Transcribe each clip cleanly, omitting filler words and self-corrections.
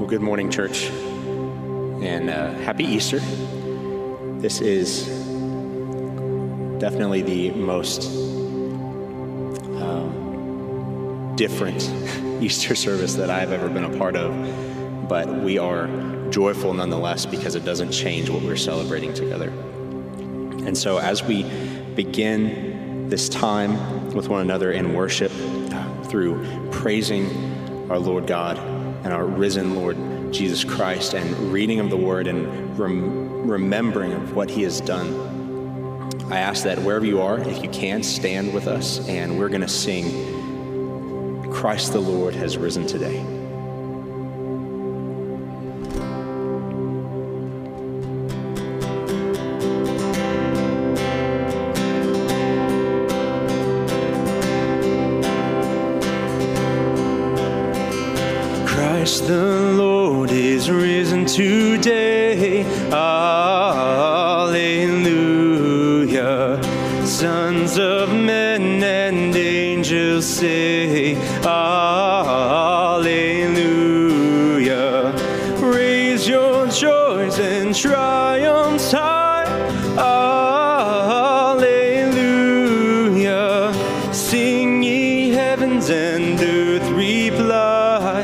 Well, good morning, church, and happy Easter. This is definitely the most different Easter service that I've ever been a part of, but we are joyful nonetheless because it doesn't change what we're celebrating together. And so as we begin this time with one another in worship through praising our Lord God and our risen Lord Jesus Christ and reading of the Word and remembering of what He has done, I ask that wherever you are, if you can, stand with us, and we're going to sing Christ the Lord has risen today. Christ the Lord is risen today. Alleluia. Sons of men and angels say, Alleluia. Raise your joys and triumphs high. Alleluia. Sing ye heavens and earth reply.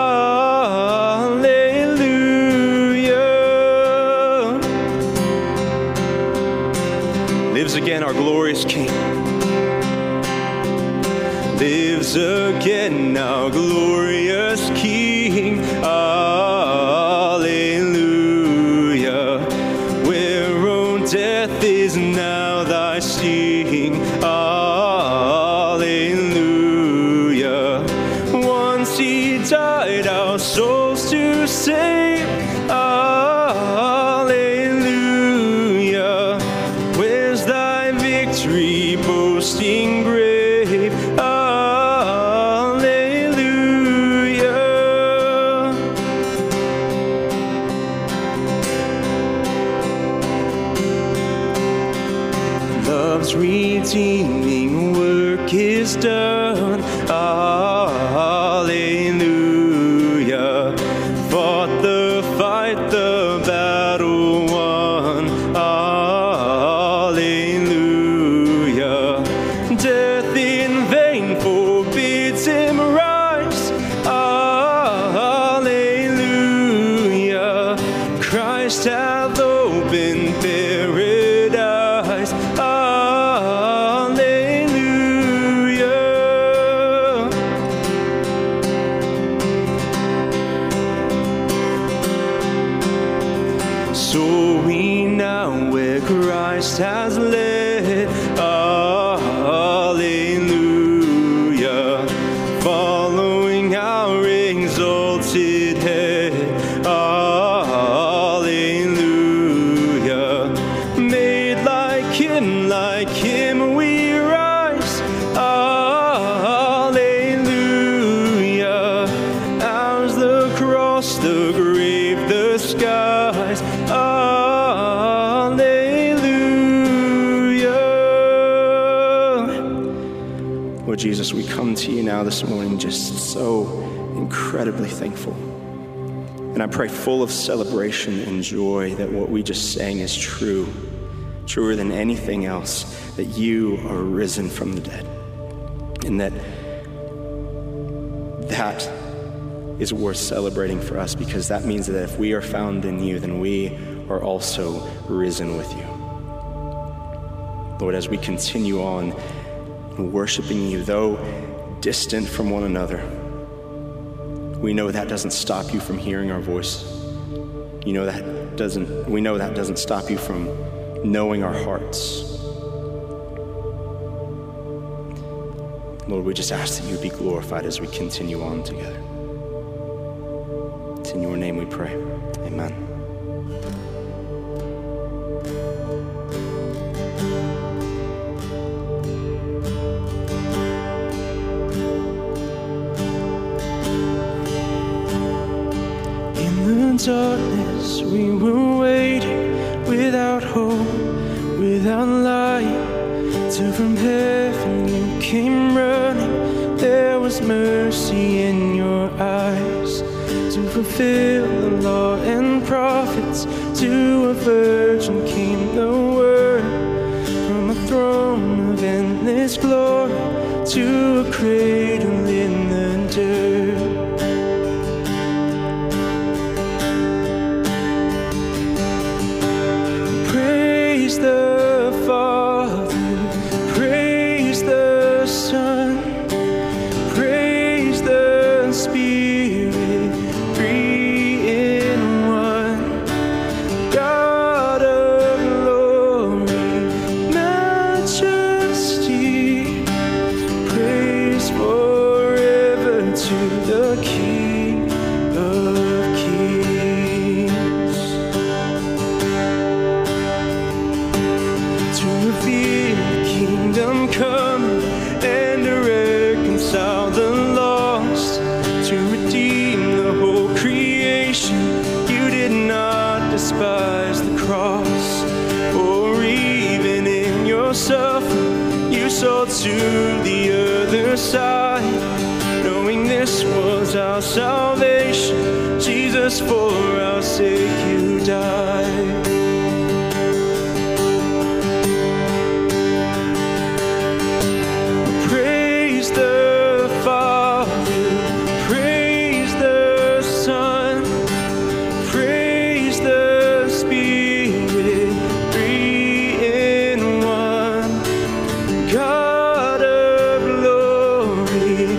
Lives again our glorious King. Lives again our glorious King. Alleluia. Where, O death, is now thy sting. Alleluia. Once He died our souls to save. Alleluia. Where's thy victory, boasting brave? Alleluia. Love's redeeming work is done. Alleluia. Fought the fight, the battle won. Alleluia. Death in vain forbids Him rise. Alleluia. Christ hath opened paradise. Alleluia. So we now where Christ has led. Alleluia. Following our exalted head. Alleluia. Made like Him we rise. Alleluia. Ours the cross, the grave, the skies. Alleluia. Lord Jesus, we come to you now this morning just so incredibly thankful. And I pray full of celebration and joy that what we just sang is true, truer than anything else, that you are risen from the dead. And that is worth celebrating for us, because that means that if we are found in you, then we are also risen with you. Lord, as we continue on worshiping you, though distant from one another, we know that doesn't stop you from hearing our voice. We know that doesn't stop you from knowing our hearts. Lord, we just ask that you be glorified as we continue on together. It's in your name we pray. Amen. Darkness, we were waiting without hope, without light, till from heaven you came running. There was mercy in your eyes. To fulfill the law and prophets. To a virgin came the word, from a throne of endless glory to a cradle in the dirt. Praise the Father, praise the Son, praise the Spirit, three in one. God of glory, majesty, praise forever to the King of Kings. To reveal the kingdom come and to reconcile the lost, to redeem the whole creation. You did not despise the cross, or even in your suffering you saw to the other side, knowing this was our salvation. Jesus, for our sake you died. Praise the Father, praise the Son, praise the Spirit, three in one. God of glory,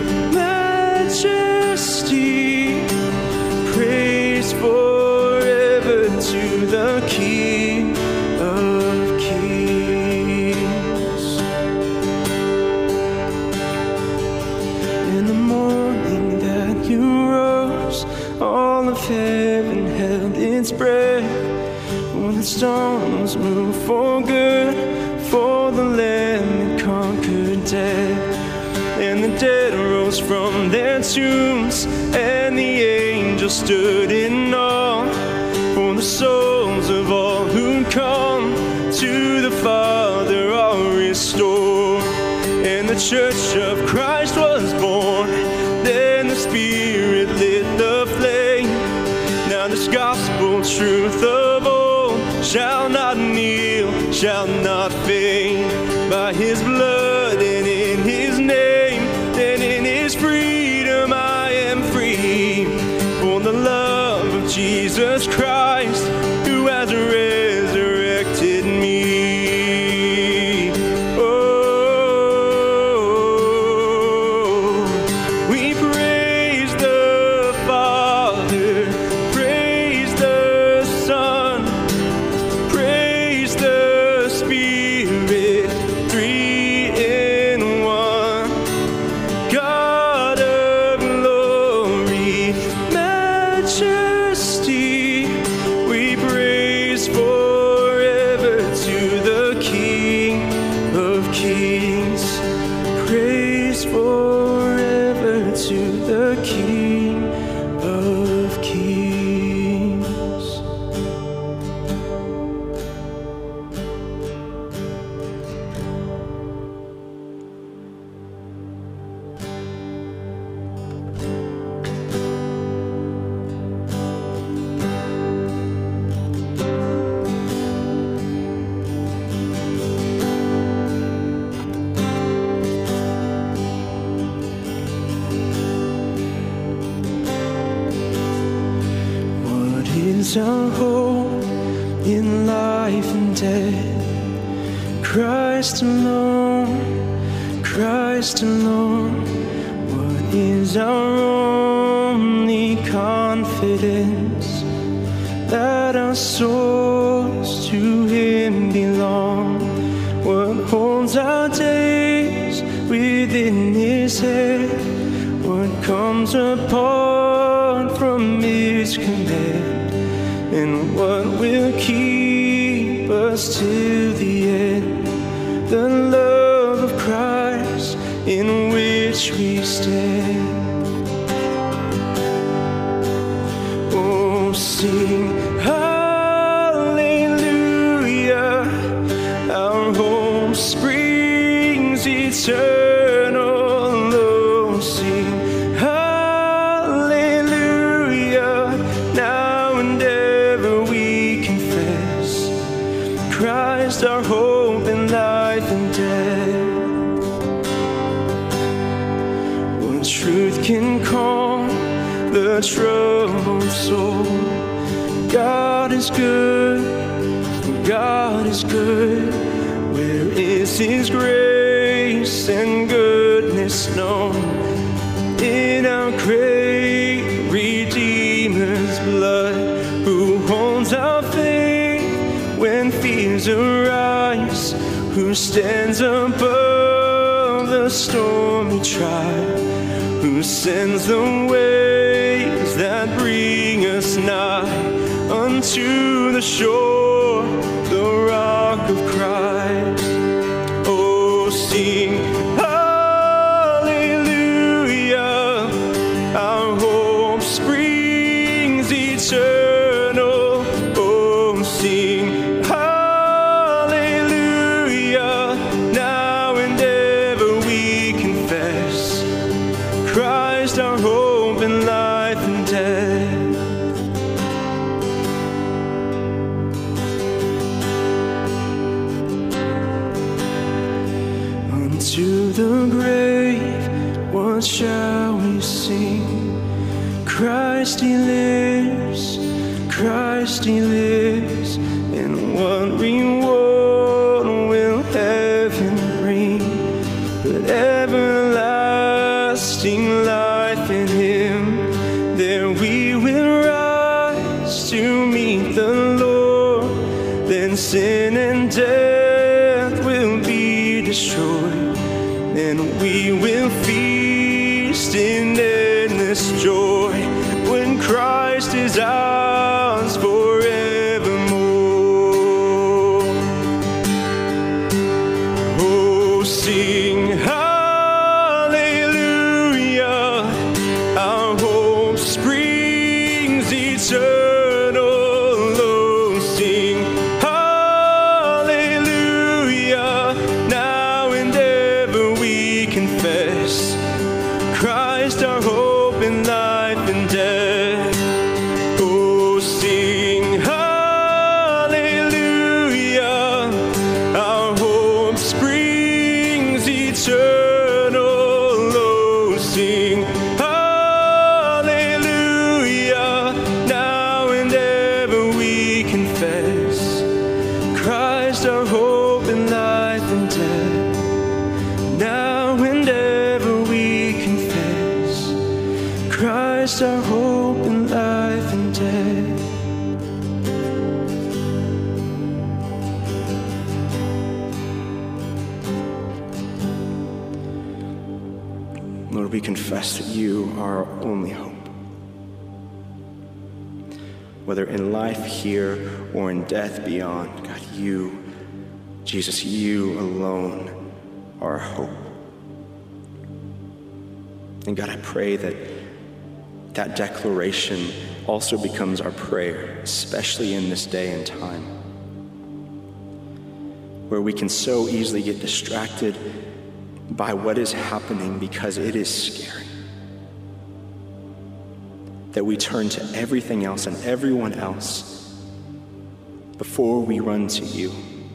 majesty, praise forever to the King of Kings. In the morning that you rose, all of heaven held its breath. For the storms moved for good, for the Lamb that conquered death. And the dead rose from their tombs, and the angels stood in awe. For the souls of all who come to the Father are restored. And the church of Christ was born. Then the Spirit lit the flame. Now this gospel truth of old shall not kneel, shall not faint. By his blood and in his name, and in his freedom I am free. For the love of Jesus Christ, who has resurrected me. We praise the Father, praise the Son, praise the Spirit, three in one. God of glory, majesty, we praise forever to the King of Kings. Praise forever to the King of Kings. What is our hope in life and death? Christ alone, Christ alone. What is our only confidence? That our souls to him belong. What holds our days within his head? What comes apart from his command? And what will keep us till the end? The love of Christ in which we stand. Oh, sing hallelujah, our hope springs eternal. Oh, sing hallelujah, a troubled soul. God is good, God is good. Where is His grace and goodness known? In our great Redeemer's blood, who holds our faith when fears arise, who stands above the stormy trial, who sends the waves that bring us nigh unto the shore, the rock of Christ. Oh, sing hallelujah, our hope springs eternal. Oh, sing hallelujah, now and ever we confess Christ our hope in life and death. To the grave, what shall we sing? Christ He lives, Christ He lives. And what reward will heaven bring but everlasting life in Him? There we will rise to meet the Lord. Then sin and death will be destroyed, and we will feast in endless joy when Christ is ours forevermore. Oh, sing hallelujah, our hope springs eternal. Oh, sing hallelujah, now and ever we confess Christ our hope in life and death. Oh, sing hallelujah, our hope springs eternal. Oh, sing hallelujah, now and ever we confess Christ our hope in life and death. Now and ever we confess Christ our hope in life and death. Lord, we confess that You are our only hope. Whether in life here or in death beyond, God, You, Jesus, You alone are our hope. And God, I pray that that declaration also becomes our prayer, especially in this day and time, where we can so easily get distracted by what is happening because it is scary, that we turn to everything else and everyone else before we run to You.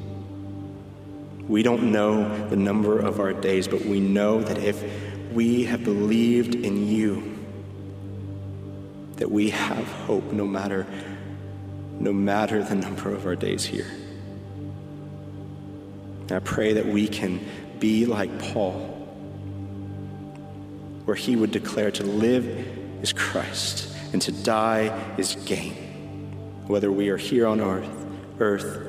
We don't know the number of our days, but we know that if we have believed in You, that we have hope no matter the number of our days here. And I pray that we can be like Paul, where he would declare to live is Christ and to die is gain. Whether we are here on earth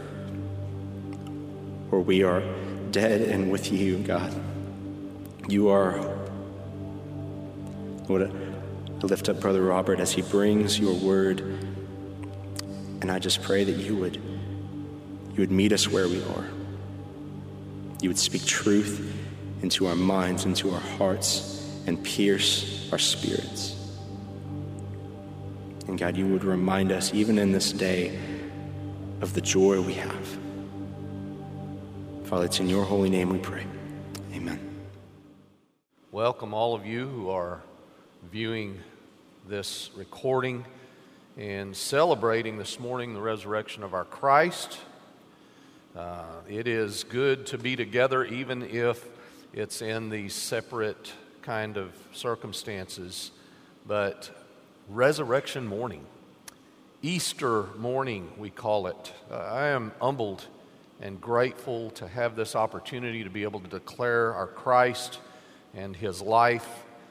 or we are dead and with You, God, You are our hope. Lord, I lift up Brother Robert as he brings Your word, and I just pray that You would meet us where we are. You would speak truth into our minds, into our hearts, and pierce our spirits. And God, You would remind us, even in this day, of the joy we have. Father, it's in Your holy name we pray. Amen. Welcome all of you who are viewing this recording and celebrating this morning the resurrection of our Christ. It is good to be together, even if it's in these separate kind of circumstances. But Resurrection morning. Easter morning, we call it. I am humbled and grateful to have this opportunity to be able to declare our Christ and His life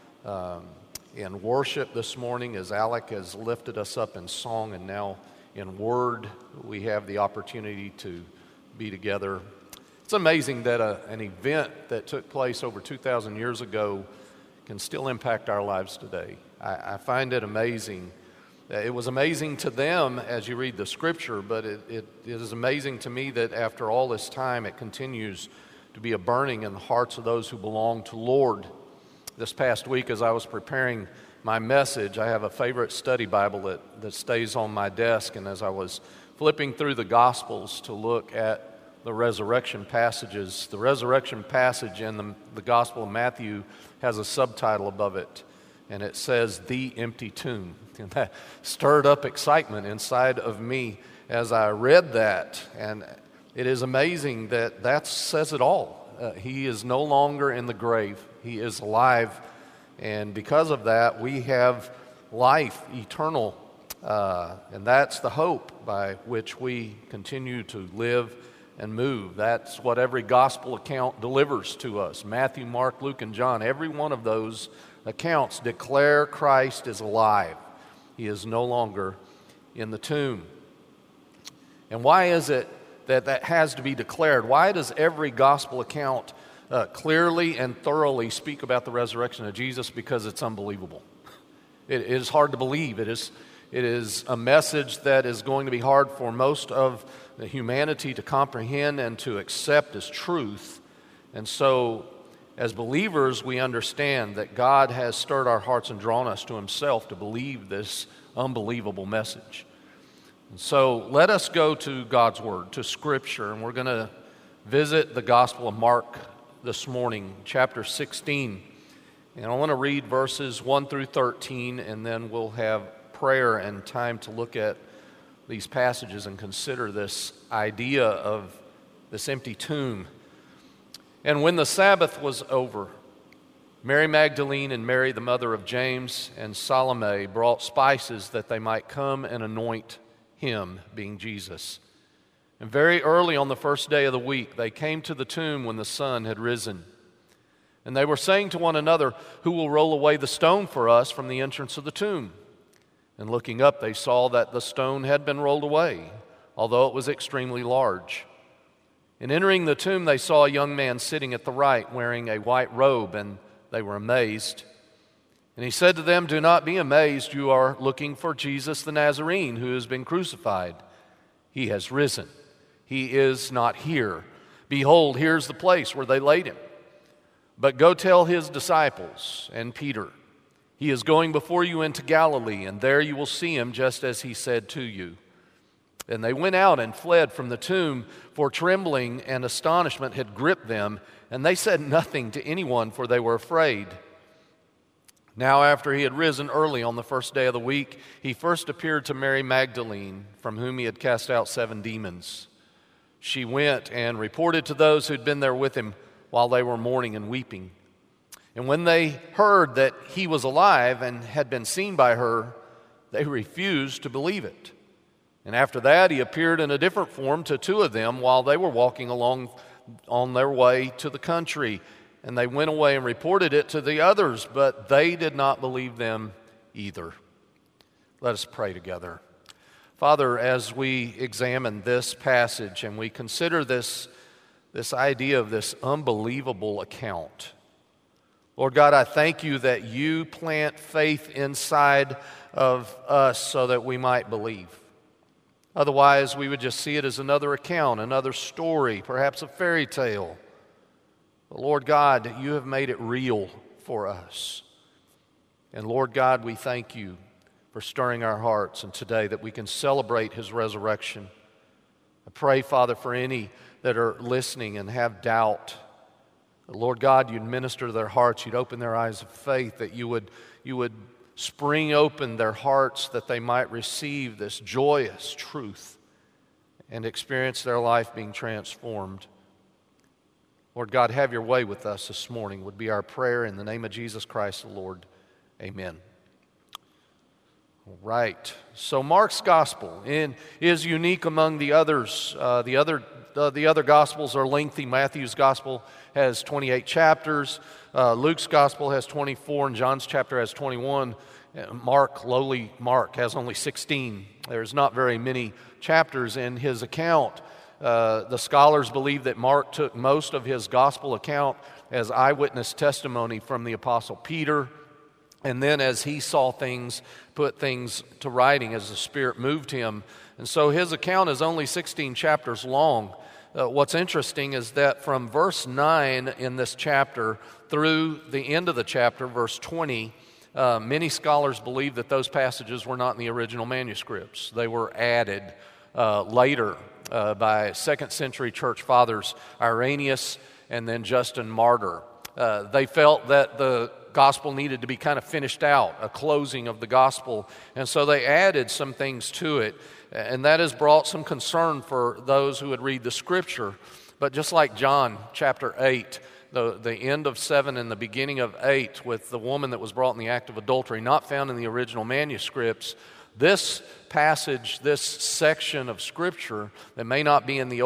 in worship this morning as Alec has lifted us up in song, and now in word we have the opportunity to be together. It's amazing that an event that took place over 2,000 years ago can still impact our lives today. I find it amazing. It was amazing to them as you read the scripture, but it is amazing to me that after all this time it continues to be a burning in the hearts of those who belong to the Lord. This past week as I was preparing my message, I have a favorite study Bible that stays on my desk, and as I was flipping through the Gospels to look at the resurrection passages, the resurrection passage in the Gospel of Matthew has a subtitle above it, and it says, "The Empty Tomb." And that stirred up excitement inside of me as I read that. And it is amazing that says it all. He is no longer in the grave. He is alive. And because of that, we have life eternal. And that's the hope by which we continue to live and move. That's what every gospel account delivers to us. Matthew, Mark, Luke, and John, every one of those accounts declare Christ is alive. He is no longer in the tomb. And why is it that has to be declared? Why does every gospel account clearly and thoroughly speak about the resurrection of Jesus? Because it's unbelievable. It is hard to believe. It is a message that is going to be hard for most of the humanity to comprehend and to accept as truth. And so, as believers, we understand that God has stirred our hearts and drawn us to Himself to believe this unbelievable message. And so, let us go to God's Word, to Scripture, and we're going to visit the Gospel of Mark this morning, chapter 16. And I want to read verses 1 through 13, and then we'll have prayer and time to look at these passages and consider this idea of this empty tomb. "And when the Sabbath was over, Mary Magdalene and Mary, the mother of James, and Salome brought spices that they might come and anoint Him," being Jesus. "And very early on the first day of the week, they came to the tomb when the sun had risen. And they were saying to one another, 'Who will roll away the stone for us from the entrance of the tomb?' And looking up, they saw that the stone had been rolled away, although it was extremely large. And entering the tomb, they saw a young man sitting at the right, wearing a white robe, and they were amazed. And He said to them, 'Do not be amazed. You are looking for Jesus the Nazarene, who has been crucified. He has risen. He is not here. Behold, here's the place where they laid Him. But go tell His disciples and Peter, He is going before you into Galilee, and there you will see Him just as He said to you.' And they went out and fled from the tomb, for trembling and astonishment had gripped them, and they said nothing to anyone, for they were afraid. Now after He had risen early on the first day of the week, He first appeared to Mary Magdalene, from whom He had cast out 7 demons. She went and reported to those who had been there with Him while they were mourning and weeping. And when they heard that He was alive and had been seen by her, they refused to believe it. And after that, He appeared in a different form to 2 of them while they were walking along on their way to the country. And they went away and reported it to the others, but they did not believe them either." Let us pray together. Father, as we examine this passage and we consider this idea of this unbelievable account, Lord God, I thank You that You plant faith inside of us so that we might believe. Otherwise, we would just see it as another account, another story, perhaps a fairy tale. But Lord God, You have made it real for us. And Lord God, we thank You for stirring our hearts, and today that we can celebrate His resurrection. I pray, Father, for any that are listening and have doubt, Lord God, You'd minister to their hearts, You'd open their eyes of faith, that You would spring open their hearts that they might receive this joyous truth and experience their life being transformed. Lord God, have Your way with us this morning would be our prayer in the name of Jesus Christ the Lord. Amen. Right. So Mark's gospel is unique among the others. The other gospels are lengthy. Matthew's gospel has 28 chapters. Luke's gospel has 24, and John's chapter has 21. Lowly Mark, has only 16. There's not very many chapters in his account. The scholars believe that Mark took most of his gospel account as eyewitness testimony from the Apostle Peter. And then as he saw things, put things to writing as the Spirit moved him. And so his account is only 16 chapters long. What's interesting is that from verse 9 in this chapter through the end of the chapter, verse 20, many scholars believe that those passages were not in the original manuscripts. They were added later by 2nd century church fathers Irenaeus and then Justin Martyr. They felt that the gospel needed to be kind of finished out, a closing of the gospel, and so they added some things to it, and that has brought some concern for those who would read the scripture. But just like John chapter 8, the end of 7 and the beginning of 8 with the woman that was brought in the act of adultery, not found in the original manuscripts, this passage, this section of scripture that may not be in the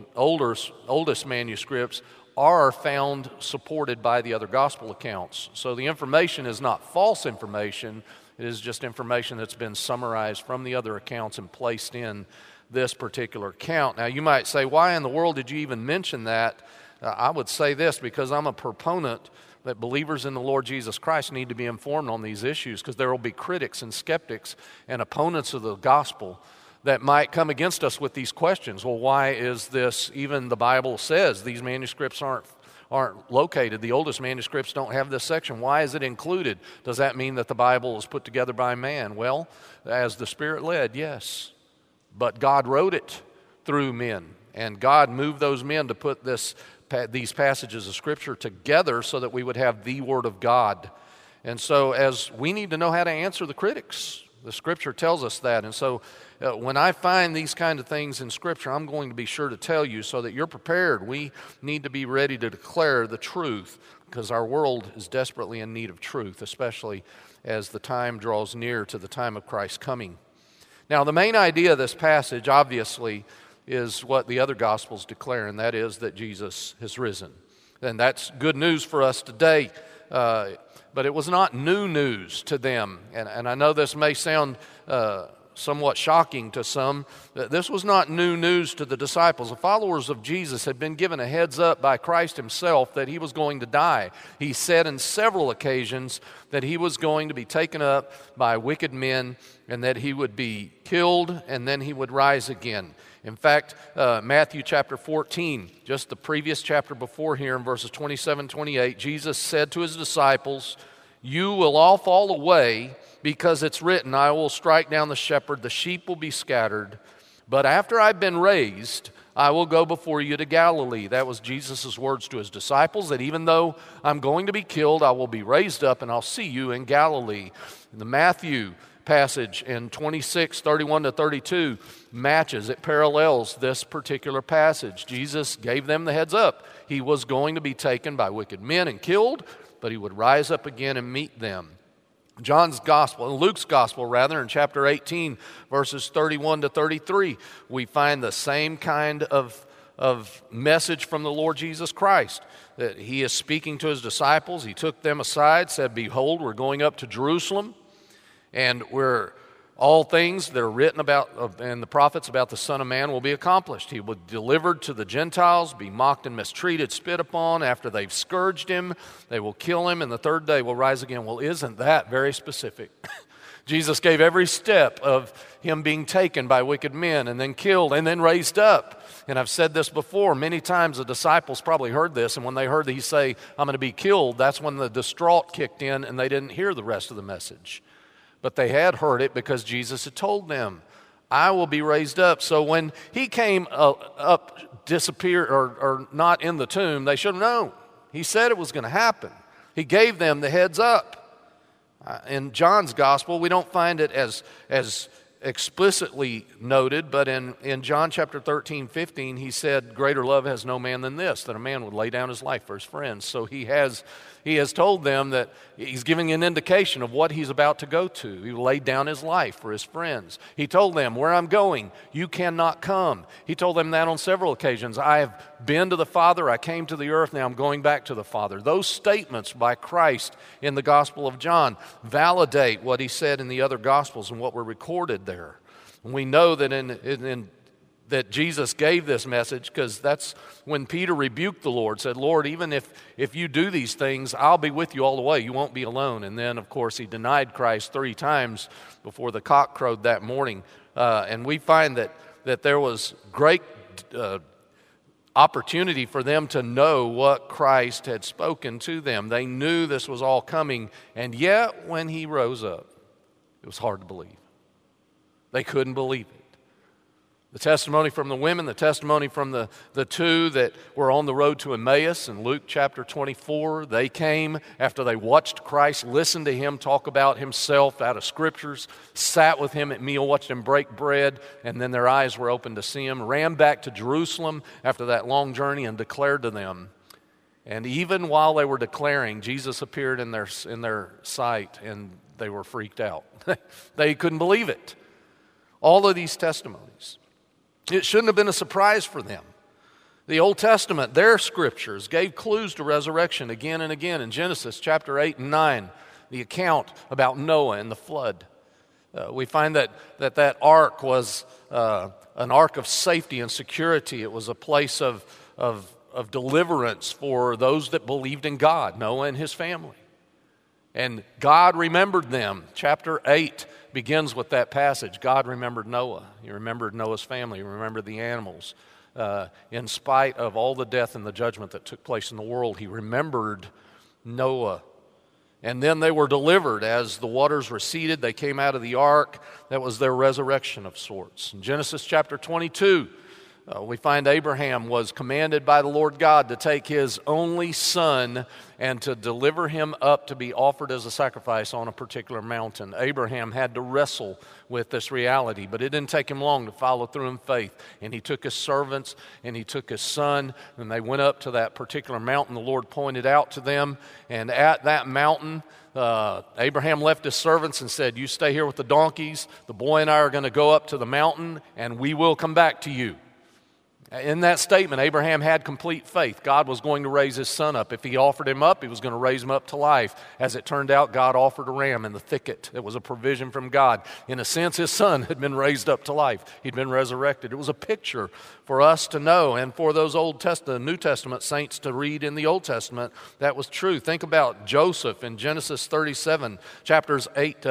oldest manuscripts are found supported by the other gospel accounts. So the information is not false information, it is just information that's been summarized from the other accounts and placed in this particular account. Now you might say, why in the world did you even mention that? I would say this because I'm a proponent that believers in the Lord Jesus Christ need to be informed on these issues, because there will be critics and skeptics and opponents of the gospel that might come against us with these questions. Well, why is this, even the Bible says these manuscripts aren't located. The oldest manuscripts don't have this section. Why is it included? Does that mean that the Bible is put together by man? Well, as the Spirit led, yes. But God wrote it through men, and God moved those men to put these passages of Scripture together so that we would have the Word of God. And so as we need to know how to answer the critics, the Scripture tells us that. And so when I find these kind of things in Scripture, I'm going to be sure to tell you so that you're prepared. We need to be ready to declare the truth, because our world is desperately in need of truth, especially as the time draws near to the time of Christ's coming. Now, the main idea of this passage, obviously, is what the other Gospels declare, and that is that Jesus has risen. And that's good news for us today. But it was not new news to them. And I know this may sound somewhat shocking to some. This was not new news to the disciples. The followers of Jesus had been given a heads up by Christ himself that he was going to die. He said in several occasions that he was going to be taken up by wicked men and that he would be killed and then he would rise again. In fact, Matthew chapter 14, just the previous chapter before here in verses 27, 28, Jesus said to his disciples, "You will all fall away because it's written, I will strike down the shepherd, the sheep will be scattered. But after I've been raised, I will go before you to Galilee." That was Jesus' words to his disciples, that even though I'm going to be killed, I will be raised up and I'll see you in Galilee. In the Matthew passage in 26, 31 to 32 matches, it parallels this particular passage. Jesus gave them the heads up. He was going to be taken by wicked men and killed, but he would rise up again and meet them. Luke's gospel, in chapter 18, verses 31 to 33, we find the same kind of message from the Lord Jesus Christ. That he is speaking to his disciples. He took them aside, said, "Behold, we're going up to Jerusalem, and all things that are written about in the prophets about the Son of Man will be accomplished. He will be delivered to the Gentiles, be mocked and mistreated, spit upon. After they've scourged him, they will kill him, and the third day will rise again." Well, isn't that very specific? Jesus gave every step of him being taken by wicked men and then killed and then raised up. And I've said this before, many times the disciples probably heard this, and when they heard he say, "I'm going to be killed," that's when the distraught kicked in and they didn't hear the rest of the message. But they had heard it because Jesus had told them, "I will be raised up." So when he came up, disappeared, or not in the tomb, they should have known. He said it was going to happen. He gave them the heads up. In John's gospel, we don't find it as explicitly noted, but in John chapter 13, 15, he said, greater love has no man than this, that a man would lay down his life for his friends. So he has told them that he's giving an indication of what he's about to go to. He laid down his life for his friends. He told them, where I'm going, you cannot come. He told them that on several occasions. I have been to the Father, I came to the earth, now I'm going back to the Father. Those statements by Christ in the Gospel of John validate what he said in the other Gospels and what were recorded there. And we know that that Jesus gave this message because that's when Peter rebuked the Lord, said, Lord, even if you do these things, I'll be with you all the way. You won't be alone. And then, of course, he denied Christ 3 times before the cock crowed that morning. And we find that there was great opportunity for them to know what Christ had spoken to them. They knew this was all coming, and yet when he rose up, it was hard to believe. They couldn't believe it. The testimony from the women, the testimony from the two that were on the road to Emmaus in Luke chapter 24, they came after they watched Christ, listened to him talk about himself out of scriptures, sat with him at meal, watched him break bread, and then their eyes were opened to see him, ran back to Jerusalem after that long journey and declared to them. And even while they were declaring, Jesus appeared in their sight, and they were freaked out. They couldn't believe it. All of these testimonies. It shouldn't have been a surprise for them. The Old Testament, their scriptures, gave clues to resurrection again and again. In Genesis chapter 8 and 9, the account about Noah and the flood. We find that ark was an ark of safety and security. It was a place of deliverance for those that believed in God, Noah and his family. And God remembered them. Chapter 8 begins with that passage. God remembered Noah. He remembered Noah's family. He remembered the animals. In spite of all the death and the judgment that took place in the world, he remembered Noah. And then they were delivered. As the waters receded, they came out of the ark. That was their resurrection of sorts. In Genesis chapter 22, we find Abraham was commanded by the Lord God to take his only son and to deliver him up to be offered as a sacrifice on a particular mountain. Abraham had to wrestle with this reality, but it didn't take him long to follow through in faith. And he took his servants and he took his son, and they went up to that particular mountain the Lord pointed out to them. And at that mountain, Abraham left his servants and said, you stay here with the donkeys. The boy and I are going to go up to the mountain, and we will come back to you. In that statement, Abraham had complete faith. God was going to raise his son up. If he offered him up, he was going to raise him up to life. As it turned out, God offered a ram in the thicket. It was a provision from God. In a sense, his son had been raised up to life. He'd been resurrected. It was a picture for us to know, and for those New Testament saints to read in the Old Testament, that was true. Think about Joseph in Genesis 37, chapters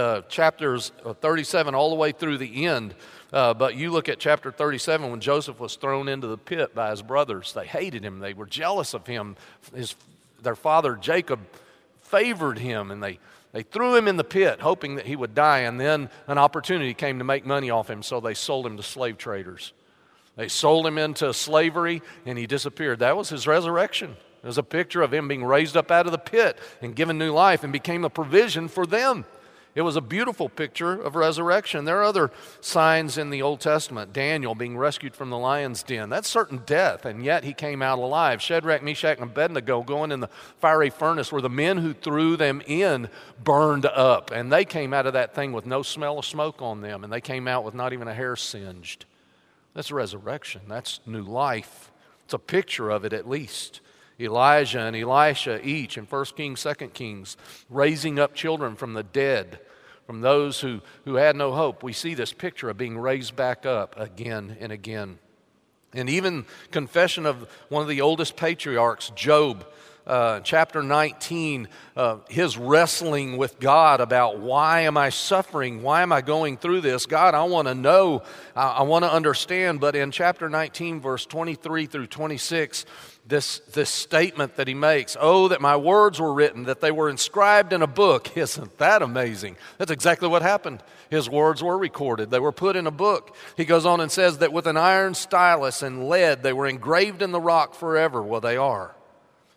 37 all the way through the end. But you look at chapter 37 when Joseph was thrown into the pit by his brothers. They hated him. They were jealous of him. Their father Jacob favored him, and they threw him in the pit hoping that he would die. And then an opportunity came to make money off him, so they sold him to slave traders. They sold him into slavery, and he disappeared. That was his resurrection. It was a picture of him being raised up out of the pit and given new life and became a provision for them. It was a beautiful picture of resurrection. There are other signs in the Old Testament. Daniel being rescued from the lion's den. That's certain death, and yet he came out alive. Shadrach, Meshach, and Abednego going in the fiery furnace where the men who threw them in burned up. And they came out of that thing with no smell of smoke on them, and they came out with not even a hair singed. That's resurrection. That's new life. It's a picture of it at least. Elijah and Elisha each in 1 Kings, 2 Kings, raising up children from the dead, from those who had no hope. We see this picture of being raised back up again and again. And even confession of one of the oldest patriarchs, Job, chapter 19, his wrestling with God about why am I suffering? Why am I going through this? God, I want to know. I want to understand. But in chapter 19, verse 23 through 26, this statement that he makes, oh, that my words were written, that they were inscribed in a book. Isn't that amazing? That's exactly what happened. His words were recorded. They were put in a book. He goes on and says that with an iron stylus and lead, they were engraved in the rock forever. Well, they are.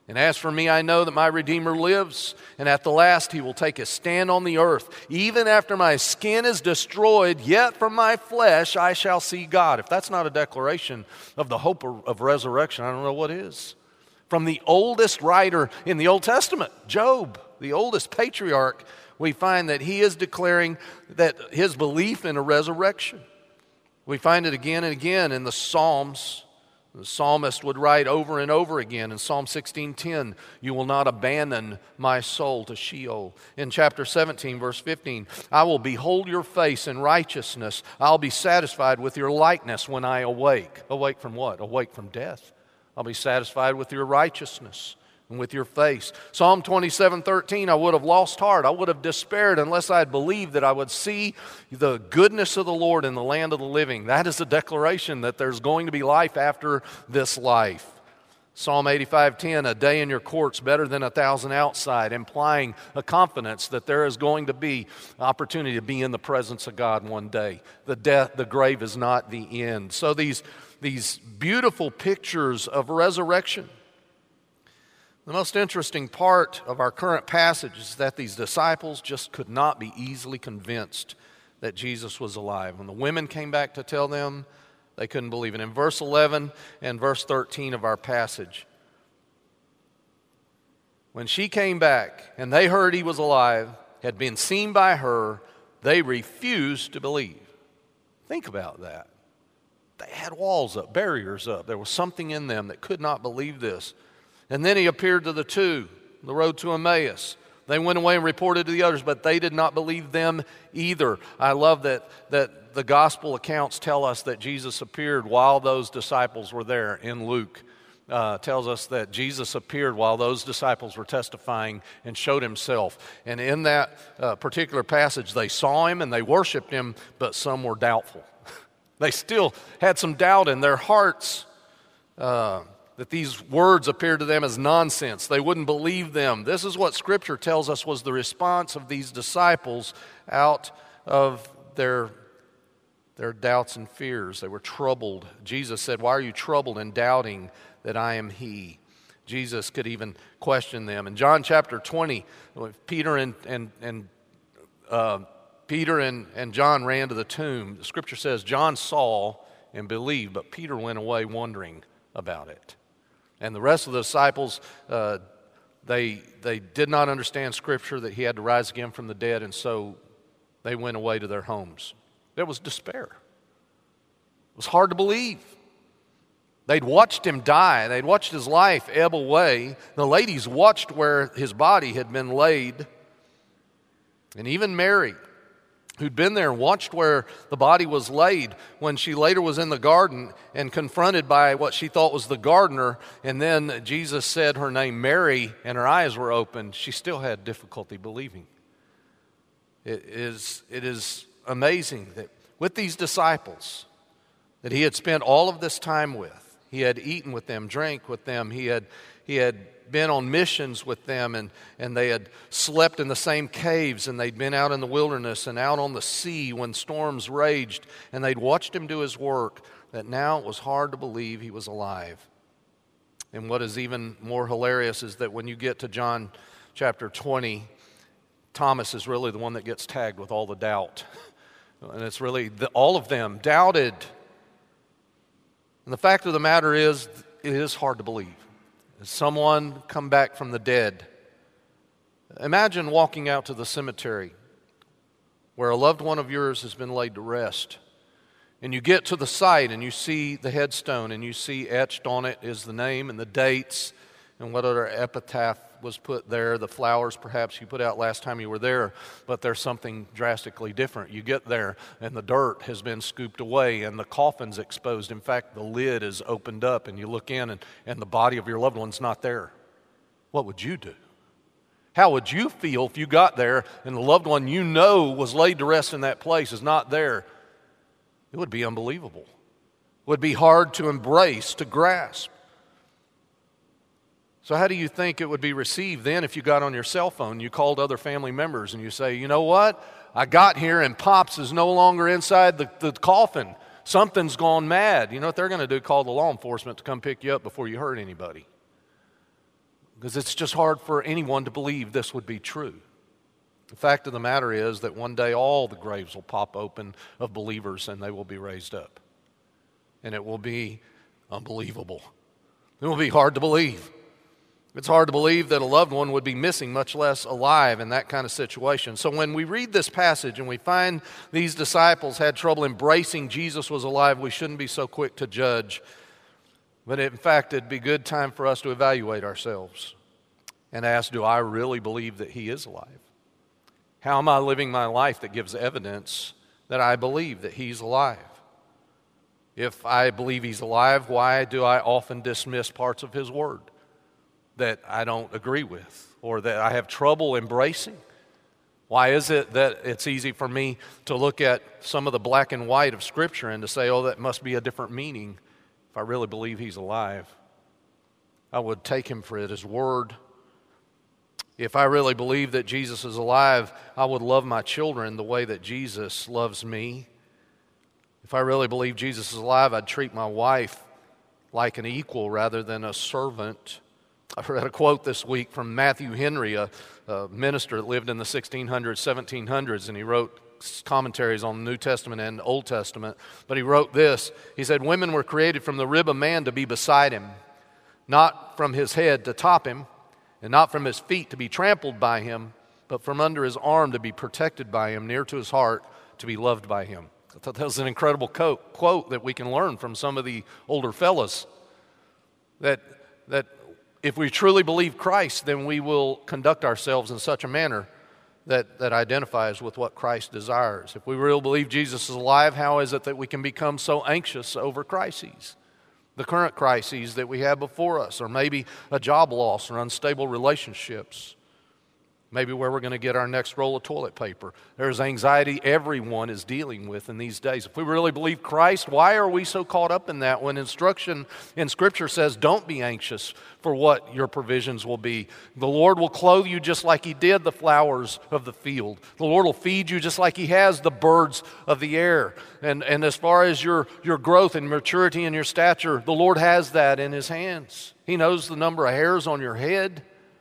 And as for me, I know that my Redeemer lives, and at the last he will take his stand on the earth. Even after my skin is destroyed, yet from my flesh I shall see God. If that's not a declaration of the hope of resurrection, I don't know what is. From the oldest writer in the Old Testament, Job, the oldest patriarch, we find that he is declaring that his belief in a resurrection. We find it again and again in the Psalms. The psalmist would write over and over again in Psalm 16:10, "You will not abandon my soul to Sheol." In chapter 17, verse 15, "I will behold your face in righteousness. I'll be satisfied with your likeness when I awake." Awake from what? Awake from death. I'll be satisfied with your righteousness and with your face. Psalm 27:13, "I would have lost heart. I would have despaired unless I had believed that I would see the goodness of the Lord in the land of the living." That is a declaration that there's going to be life after this life. Psalm 85:10, "A day in your courts better than 1,000 outside," implying a confidence that there is going to be opportunity to be in the presence of God one day. The grave is not the end. So these beautiful pictures of resurrection. The most interesting part of our current passage is that these disciples just could not be easily convinced that Jesus was alive. When the women came back to tell them, they couldn't believe it. In verse 11 and verse 13 of our passage, when she came back and they heard he was alive, had been seen by her, they refused to believe. Think about that. They had walls up, barriers up. There was something in them that could not believe this. And then he appeared to the two, the road to Emmaus. They went away and reported to the others, but they did not believe them either. I love that the gospel accounts tell us that Jesus appeared while those disciples were there. In Luke, tells us that Jesus appeared while those disciples were testifying and showed himself. And in that particular passage, they saw him and they worshiped him, but some were doubtful. They still had some doubt in their hearts that these words appeared to them as nonsense. They wouldn't believe them. This is what Scripture tells us was the response of these disciples out of their doubts and fears. They were troubled. Jesus said, "Why are you troubled and doubting that I am He?" Jesus could even question them. In John chapter 20, Peter and John ran to the tomb. The Scripture says John saw and believed, but Peter went away wondering about it. And the rest of the disciples, they did not understand Scripture that he had to rise again from the dead, and so they went away to their homes. There was despair. It was hard to believe. They'd watched him die. They'd watched his life ebb away. The ladies watched where his body had been laid. And even Mary, who'd been there and watched where the body was laid, when she later was in the garden and confronted by what she thought was the gardener, and then Jesus said her name Mary and her eyes were opened, she still had difficulty believing. It is amazing that with these disciples that he had spent all of this time with, he had eaten with them, drank with them, he had been on missions with them, and they had slept in the same caves, and they'd been out in the wilderness and out on the sea when storms raged, and they'd watched him do his work, that now it was hard to believe he was alive. And what is even more hilarious is that when you get to John chapter 20, Thomas is really the one that gets tagged with all the doubt. And it's really all of them doubted. And the fact of the matter is, it is hard to believe. Someone come back from the dead. Imagine walking out to the cemetery where a loved one of yours has been laid to rest. And you get to the site and you see the headstone and you see etched on it is the name and the dates and what other epitaph was put there, the flowers perhaps you put out last time you were there, but there's something drastically different. You get there and the dirt has been scooped away and the coffin's exposed. In fact, the lid is opened up and you look in and the body of your loved one's not there. What would you do? How would you feel if you got there and the loved one you know was laid to rest in that place is not there? It would be unbelievable. It would be hard to embrace, to grasp. So how do you think it would be received then if you got on your cell phone, you called other family members and you say, you know what, I got here and Pops is no longer inside the coffin. Something's gone mad. You know what they're going to do? Call the law enforcement to come pick you up before you hurt anybody. because it's just hard for anyone to believe this would be true. The fact of the matter is that one day all the graves will pop open of believers and they will be raised up. And it will be unbelievable. It will be hard to believe. It's hard to believe that a loved one would be missing, much less alive in that kind of situation. So when we read this passage and we find these disciples had trouble embracing Jesus was alive, we shouldn't be so quick to judge. But in fact, it'd be a good time for us to evaluate ourselves and ask, do I really believe that He is alive? How am I living my life that gives evidence that I believe that He's alive? If I believe He's alive, why do I often dismiss parts of His Word that I don't agree with or that I have trouble embracing? Why is it that it's easy for me to look at some of the black and white of Scripture and to say, oh, that must be a different meaning? If I really believe He's alive, I would take Him for His Word. If I really believe that Jesus is alive, I would love my children the way that Jesus loves me. If I really believe Jesus is alive, I'd treat my wife like an equal rather than a servant. I read a quote this week from Matthew Henry, a minister that lived in the 1600s, 1700s, and he wrote commentaries on the New Testament and Old Testament. But he wrote this. He said, women were created from the rib of man to be beside him, not from his head to top him, and not from his feet to be trampled by him, but from under his arm to be protected by him, near to his heart to be loved by him. I thought that was an incredible quote that we can learn from some of the older fellas. That if we truly believe Christ, then we will conduct ourselves in such a manner that identifies with what Christ desires. If we really believe Jesus is alive, how is it that we can become so anxious over crises? The current crises that we have before us, or maybe a job loss or unstable relationships, maybe where we're going to get our next roll of toilet paper. There's anxiety everyone is dealing with in these days. If we really believe Christ, why are we so caught up in that when instruction in Scripture says, don't be anxious for what your provisions will be. The Lord will clothe you just like He did the flowers of the field. The Lord will feed you just like He has the birds of the air. And as far as your growth and maturity and your stature, the Lord has that in His hands. He knows the number of hairs on your head.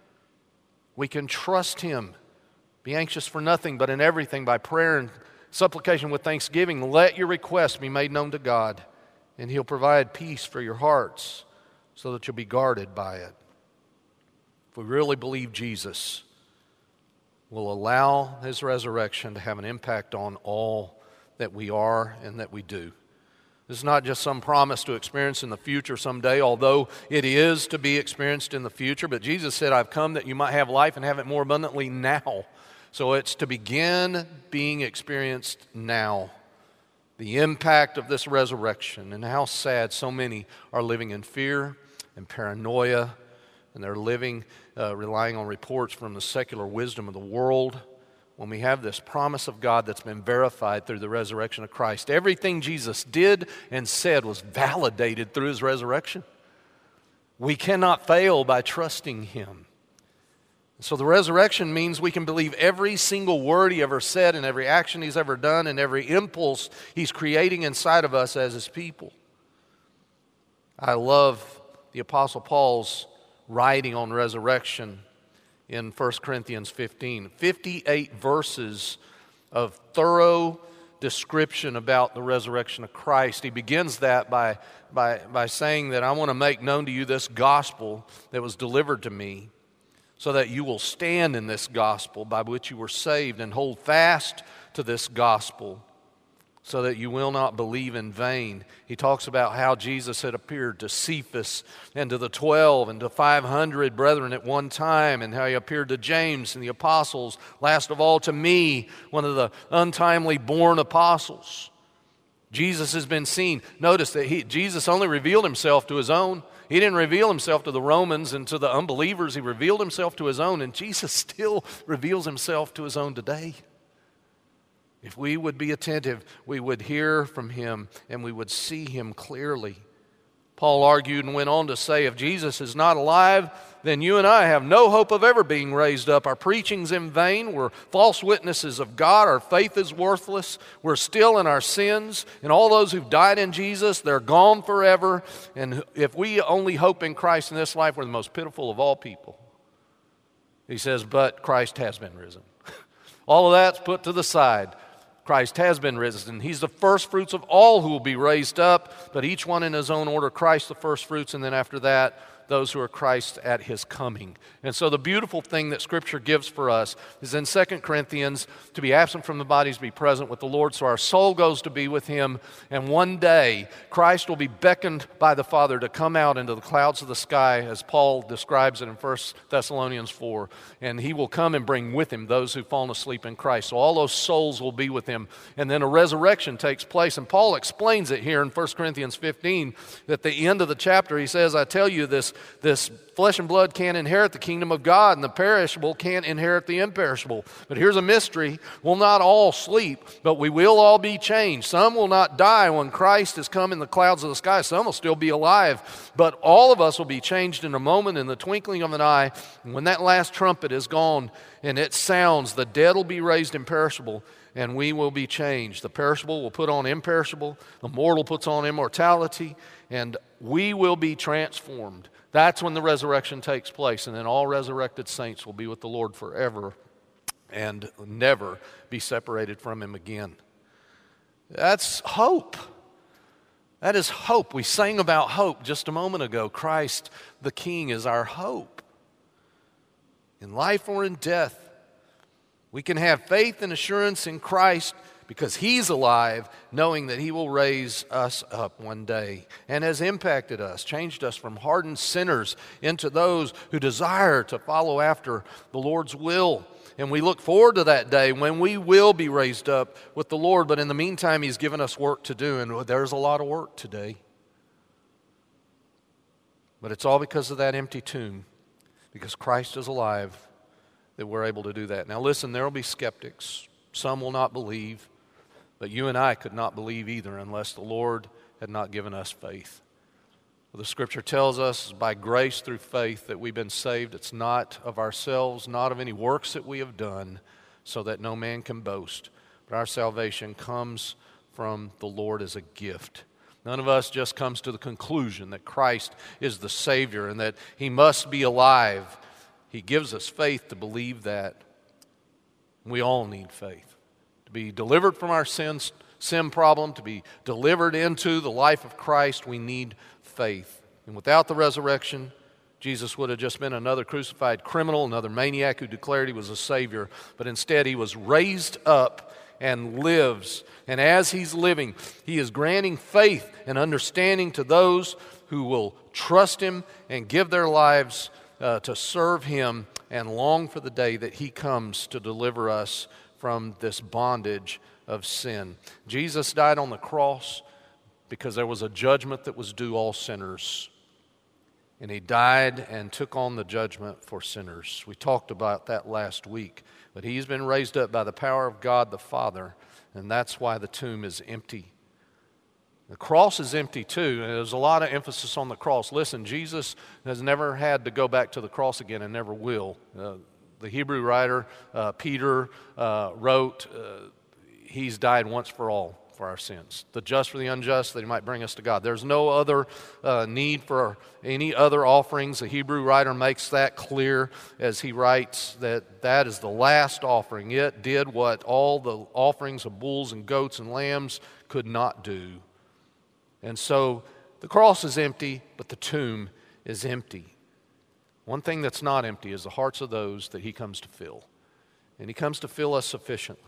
We can trust Him. Be anxious for nothing, but in everything by prayer and supplication with thanksgiving, let your requests be made known to God, and He'll provide peace for your hearts so that you'll be guarded by it. If we really believe Jesus will allow His resurrection to have an impact on all that we are and that we do. This is not just some promise to experience in the future someday, although it is to be experienced in the future. But Jesus said, I've come that you might have life and have it more abundantly now. So it's to begin being experienced now. The impact of this resurrection and how sad so many are living in fear and paranoia. And they're living, relying on reports from the secular wisdom of the world. When we have this promise of God that's been verified through the resurrection of Christ. Everything Jesus did and said was validated through His resurrection. We cannot fail by trusting Him. So the resurrection means we can believe every single word He ever said and every action He's ever done and every impulse He's creating inside of us as His people. I love the Apostle Paul's writing on resurrection in 1 Corinthians 15. 58 verses of thorough description about the resurrection of Christ. He begins that by saying that I want to make known to you this gospel that was delivered to me so that you will stand in this gospel by which you were saved and hold fast to this gospel so that you will not believe in vain. He talks about how Jesus had appeared to Cephas and to the 12 and to 500 brethren at one time, and how He appeared to James and the apostles, last of all to me, one of the untimely born apostles. Jesus has been seen. Notice that Jesus only revealed Himself to His own. He didn't reveal Himself to the Romans and to the unbelievers. He revealed Himself to His own, and Jesus still reveals Himself to His own today. If we would be attentive, we would hear from Him and we would see Him clearly. Paul argued and went on to say, if Jesus is not alive, then you and I have no hope of ever being raised up. Our preaching's in vain. We're false witnesses of God. Our faith is worthless. We're still in our sins. And all those who've died in Jesus, they're gone forever. And if we only hope in Christ in this life, we're the most pitiful of all people. He says, but Christ has been risen. All of that's put to the side. Christ has been risen. He's the first fruits of all who will be raised up, but each one in his own order. Christ the first fruits, and then after that, those who are Christ at his coming. And so the beautiful thing that Scripture gives for us is in 2 Corinthians, to be absent from the body is to be present with the Lord. So our soul goes to be with him, and one day Christ will be beckoned by the Father to come out into the clouds of the sky, as Paul describes it in 1 Thessalonians 4. And he will come and bring with him those who've fallen asleep in Christ. So all those souls will be with him. And then a resurrection takes place. And Paul explains it here in 1 Corinthians 15. At the end of the chapter, he says, I tell you, this flesh and blood can't inherit the kingdom of God, and the perishable can't inherit the imperishable. But here's a mystery. We'll not all sleep, but we will all be changed. Some will not die when Christ has come in the clouds of the sky. Some will still be alive. But all of us will be changed in a moment, in the twinkling of an eye. And when that last trumpet is gone and it sounds, the dead will be raised imperishable, and we will be changed. The perishable will put on imperishable. The mortal puts on immortality, and we will be transformed. That's when the resurrection takes place, and then all resurrected saints will be with the Lord forever and never be separated from him again. That's hope. That is hope. We sang about hope just a moment ago. Christ the King is our hope. In life or in death, we can have faith and assurance in Christ because he's alive, knowing that he will raise us up one day, and has impacted us, changed us from hardened sinners into those who desire to follow after the Lord's will. And we look forward to that day when we will be raised up with the Lord. But in the meantime, he's given us work to do, and there's a lot of work today. But it's all because of that empty tomb, because Christ is alive, that we're able to do that. Now listen, there will be skeptics. Some will not believe. But you and I could not believe either unless the Lord had not given us faith. Well, the Scripture tells us by grace through faith that we've been saved. It's not of ourselves, not of any works that we have done, so that no man can boast. But our salvation comes from the Lord as a gift. None of us just comes to the conclusion that Christ is the Savior and that he must be alive. He gives us faith to believe that. We all need faith. To be delivered from our sin problem, to be delivered into the life of Christ, we need faith. And without the resurrection, Jesus would have just been another crucified criminal, another maniac who declared he was a Savior. But instead, he was raised up and lives. And as he's living, he is granting faith and understanding to those who will trust him and give their lives to serve him and long for the day that he comes to deliver us from this bondage of sin. Jesus died on the cross because there was a judgment that was due all sinners. And he died and took on the judgment for sinners. We talked about that last week. But he's been raised up by the power of God the Father, and that's why the tomb is empty. The cross is empty too. There's a lot of emphasis on the cross. Listen, Jesus has never had to go back to the cross again and never will. The Hebrew writer, Peter, wrote, he's died once for all for our sins. The just for the unjust, that he might bring us to God. There's no other need for any other offerings. The Hebrew writer makes that clear as he writes that is the last offering. It did what all the offerings of bulls and goats and lambs could not do. And so the cross is empty, but the tomb is empty. One thing that's not empty is the hearts of those that he comes to fill. And he comes to fill us sufficiently.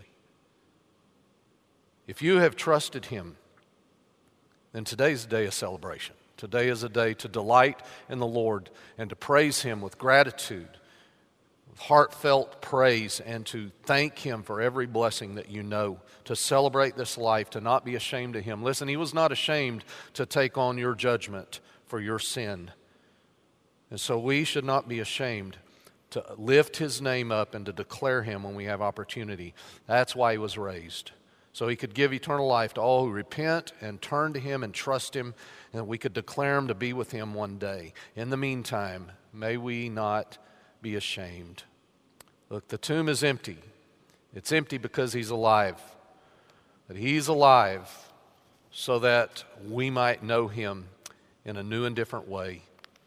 If you have trusted him, then today's a day of celebration. Today is a day to delight in the Lord and to praise him with gratitude, with heartfelt praise, and to thank him for every blessing that you know, to celebrate this life, to not be ashamed of him. Listen, he was not ashamed to take on your judgment for your sin. And so we should not be ashamed to lift his name up and to declare him when we have opportunity. That's why he was raised. So he could give eternal life to all who repent and turn to him and trust him, and we could declare him to be with him one day. In the meantime, may we not be ashamed. Look, the tomb is empty. It's empty because he's alive. But he's alive so that we might know him in a new and different way.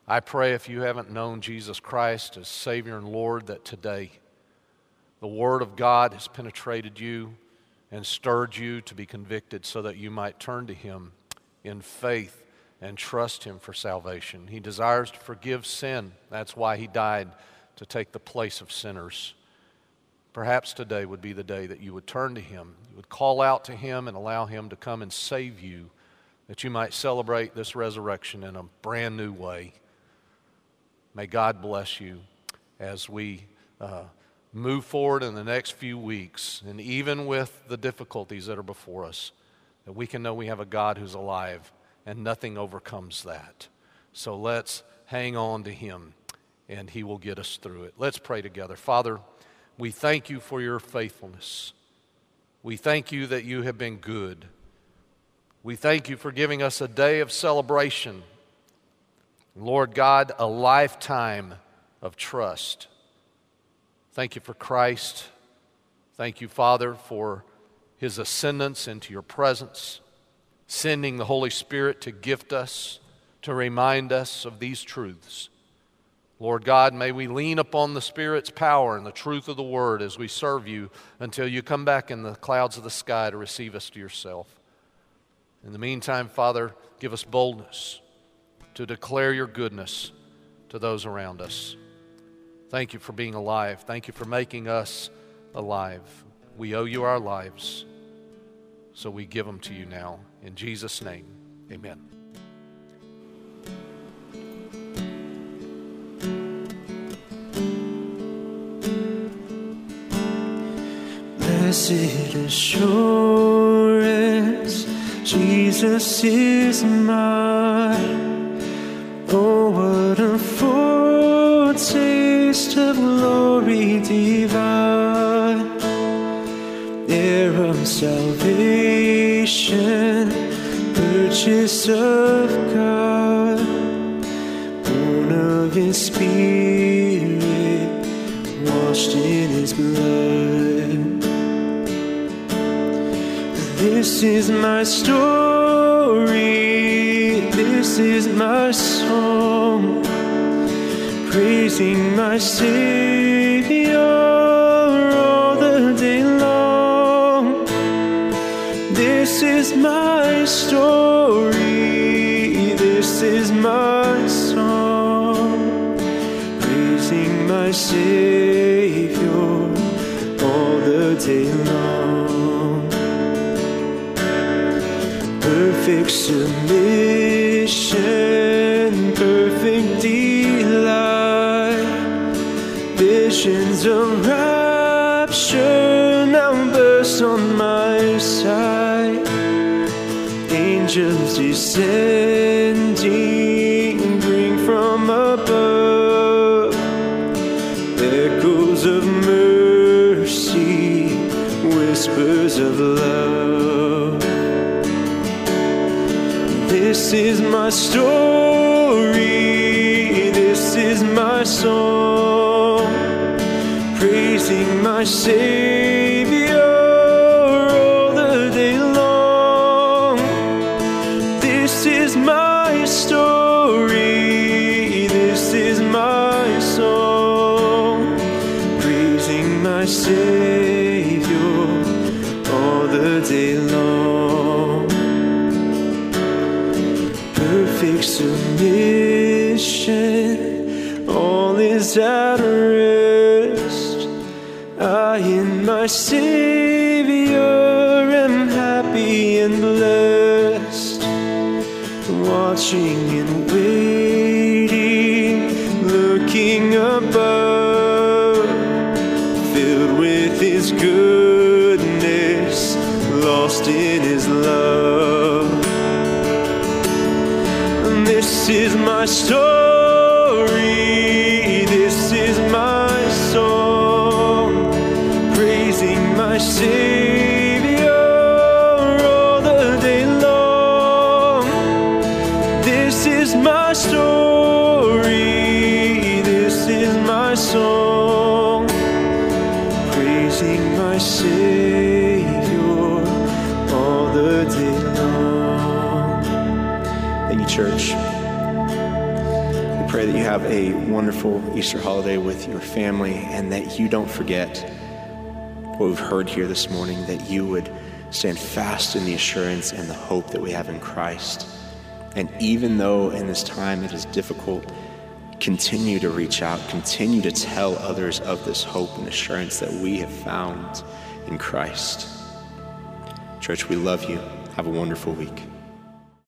I pray if you haven't known Jesus Christ as Savior and Lord, that today the Word of God has penetrated you and stirred you to be convicted so that you might turn to Him in faith and trust Him for salvation. He desires to forgive sin. That's why He died, to take the place of sinners. Perhaps today would be the day that you would turn to Him, you would call out to Him and allow Him to come and save you, that you might celebrate this resurrection in a brand new way. May God bless you as we move forward in the next few weeks, and even with the difficulties that are before us, that we can know we have a God who's alive and nothing overcomes that. So let's hang on to Him and He will get us through it. Let's pray together. Father, we thank You for Your faithfulness. We thank You that You have been good. We thank You for giving us a day of celebration. Lord God, a lifetime of trust. Thank You for Christ. Thank You, Father, for His ascendance into Your presence, sending the Holy Spirit to gift us, to remind us of these truths. Lord God, may we lean upon the Spirit's power and the truth of the Word as we serve You until You come back in the clouds of the sky to receive us to Yourself. In the meantime, Father, give us boldness to declare Your goodness to those around us. Thank You for being alive. Thank You for making us alive. We owe You our lives, so we give them to You now. In Jesus' name, amen. Blessed assurance, Jesus is mine. Oh, what a foretaste of glory divine, heir of salvation, purchase of God, born of His Spirit, washed in His blood. This is my story, this is my song, praising my Savior all the day long. This is my story, this is my song, praising my Savior all the day long. Perfect submission, perfect delight, visions of rapture now burst on my sight. Angels descending bring from above echoes of mercy, whispers of love. This is my story, this is my song, praising my Savior all the day long. This is my story, this is my song, praising my Savior all the day long. Perfect submission, all is at rest. I in my Savior am happy and blessed, watching and waiting, looking above, filled with His goodness, lost in His love. This is my story, this is my song, praising my Savior all the day long. This is my story, this is my song, praising my Savior all the day long. Thank you, church. pray that you have a wonderful Easter holiday with your family, and that you don't forget what we've heard here this morning, that you would stand fast in the assurance and the hope that we have in Christ. And even though in this time it is difficult, continue to reach out, continue to tell others of this hope and assurance that we have found in Christ. Church, we love you. Have a wonderful week.